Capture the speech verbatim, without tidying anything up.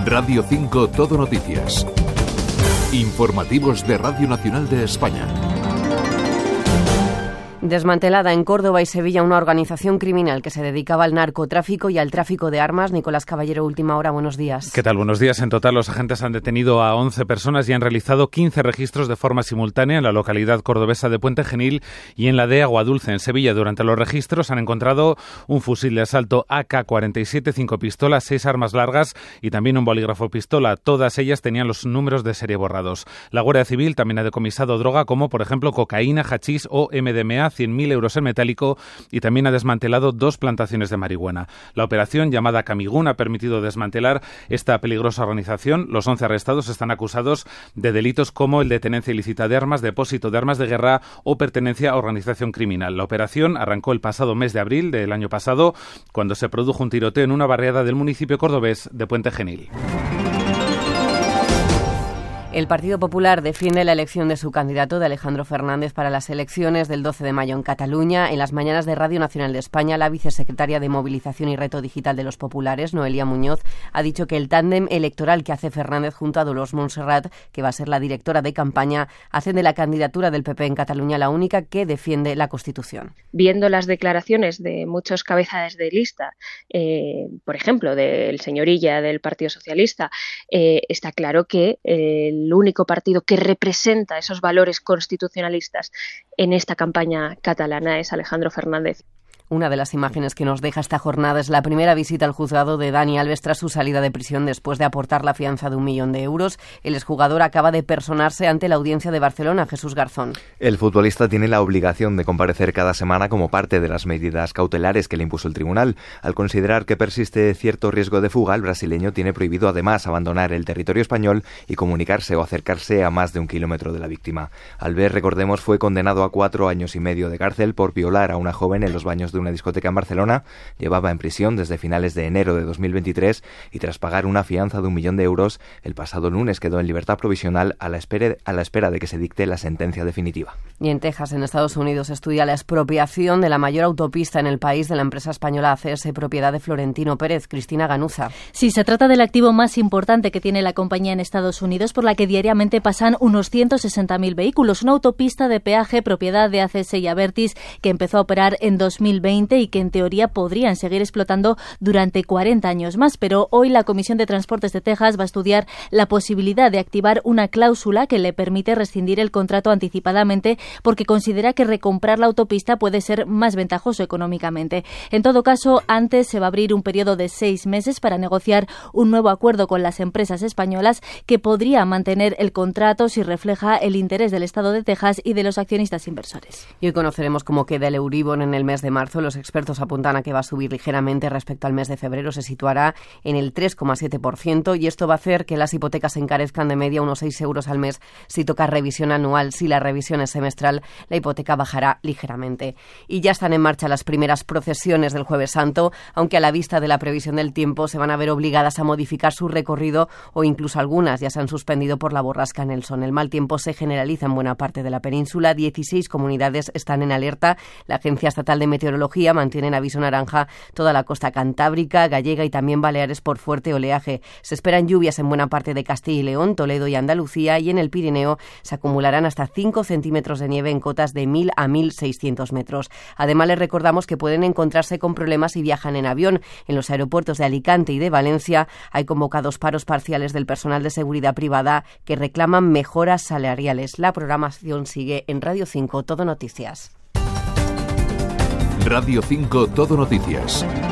Radio cinco Todo Noticias. Informativos de Radio Nacional de España. Desmantelada en Córdoba y Sevilla una organización criminal que se dedicaba al narcotráfico y al tráfico de armas. Nicolás Caballero, Última Hora, buenos días. ¿Qué tal? Buenos días. En total, los agentes han detenido a once personas y han realizado quince registros de forma simultánea en la localidad cordobesa de Puente Genil y en la de Aguadulce, en Sevilla. Durante los registros han encontrado un fusil de asalto A K cuarenta y siete, cinco pistolas, seis armas largas y también un bolígrafo pistola. Todas ellas tenían los números de serie borrados. La Guardia Civil también ha decomisado droga como, por ejemplo, cocaína, hachís o M D M A, cien mil euros en metálico, y también ha desmantelado dos plantaciones de marihuana. La operación, llamada Camigún, ha permitido desmantelar esta peligrosa organización. Los once arrestados están acusados de delitos como el de tenencia ilícita de armas, depósito de armas de guerra o pertenencia a organización criminal. La operación arrancó el pasado mes de abril del año pasado, cuando se produjo un tiroteo en una barriada del municipio cordobés de Puente Genil. El Partido Popular defiende la elección de su candidato, de Alejandro Fernández, para las elecciones del doce de mayo en Cataluña. En las mañanas de Radio Nacional de España, la vicesecretaria de Movilización y Reto Digital de los Populares, Noelia Muñoz, ha dicho que el tándem electoral que hace Fernández junto a Dolors Montserrat, que va a ser la directora de campaña, hacen de la candidatura del P P en Cataluña la única que defiende la Constitución. Viendo las declaraciones de muchos cabezas de lista, eh, por ejemplo, del señor Illa del Partido Socialista, eh, está claro que el el único partido que representa esos valores constitucionalistas en esta campaña catalana es Alejandro Fernández. Una de las imágenes que nos deja esta jornada es la primera visita al juzgado de Dani Alves tras su salida de prisión después de aportar la fianza de un millón de euros. El exjugador acaba de personarse ante la audiencia de Barcelona. Jesús Garzón. El futbolista tiene la obligación de comparecer cada semana como parte de las medidas cautelares que le impuso el tribunal. Al considerar que persiste cierto riesgo de fuga, el brasileño tiene prohibido además abandonar el territorio español y comunicarse o acercarse a más de un kilómetro de la víctima. Alves, recordemos, fue condenado a cuatro años y medio de cárcel por violar a una joven en los baños de una discoteca en Barcelona. Llevaba en prisión desde finales de enero de dos mil veintitrés y tras pagar una fianza de un millón de euros, el pasado lunes quedó en libertad provisional a la espera, a la espera de que se dicte la sentencia definitiva. Y en Texas, en Estados Unidos, estudia la expropiación de la mayor autopista en el país de la empresa española A C S, propiedad de Florentino Pérez. Cristina Ganuza. Sí, se trata del activo más importante que tiene la compañía en Estados Unidos, por la que diariamente pasan unos ciento sesenta mil vehículos. Una autopista de peaje propiedad de A C S y Abertis que empezó a operar en dos mil veinte y que en teoría podrían seguir explotando durante cuarenta años más, pero hoy la Comisión de Transportes de Texas va a estudiar la posibilidad de activar una cláusula que le permite rescindir el contrato anticipadamente porque considera que recomprar la autopista puede ser más ventajoso económicamente. En todo caso, antes se va a abrir un periodo de seis meses para negociar un nuevo acuerdo con las empresas españolas que podría mantener el contrato si refleja el interés del Estado de Texas y de los accionistas inversores. Y hoy conoceremos cómo queda el Euribor en el mes de marzo. Los expertos apuntan a que va a subir ligeramente respecto al mes de febrero, se situará en el tres coma siete por ciento y esto va a hacer que las hipotecas se encarezcan de media unos seis euros al mes si toca revisión anual. Si la revisión es semestral, la hipoteca bajará ligeramente. Y ya están en marcha las primeras procesiones del Jueves Santo, aunque a la vista de la previsión del tiempo se van a ver obligadas a modificar su recorrido o incluso algunas ya se han suspendido por la borrasca Nelson. El mal tiempo se generaliza en buena parte de la península. dieciséis comunidades están en alerta. La Agencia Estatal de Meteorología mantiene en aviso naranja toda la costa cantábrica, gallega y también Baleares por fuerte oleaje. Se esperan lluvias en buena parte de Castilla y León, Toledo y Andalucía, y en el Pirineo se acumularán hasta cinco centímetros de nieve en cotas de mil a mil seiscientos metros. Además, les recordamos que pueden encontrarse con problemas si viajan en avión. En los aeropuertos de Alicante y de Valencia hay convocados paros parciales del personal de seguridad privada que reclaman mejoras salariales. La programación sigue en Radio cinco Todo Noticias. Radio cinco Todo Noticias.